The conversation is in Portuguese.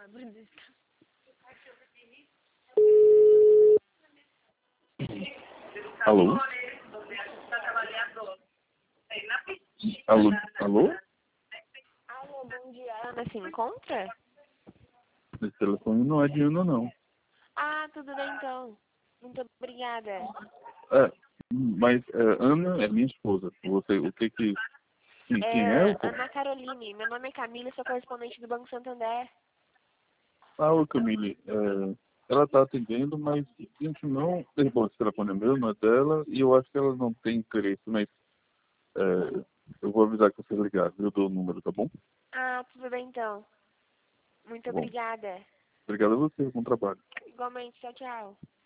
Alô? Alô? Alô? Alô, bom dia. Ana se encontra? Esse telefone não é de Ana, não. Ah, tudo bem então. Muito obrigada. Mas Ana é minha esposa. Você, o que que... Quem é? Ana Caroline. Meu nome é Camila e sou correspondente do Banco Santander. Ô Camille, ela está atendendo, mas a gente não... Bom, esse telefone é meu, não é dela, e eu acho que ela não tem interesse, mas eu vou avisar que você ligar. Eu dou o número, tá bom? Ah, tudo bem então. Muito Tá bom. obrigada. Obrigado a você, bom trabalho. Igualmente, tchau, tchau.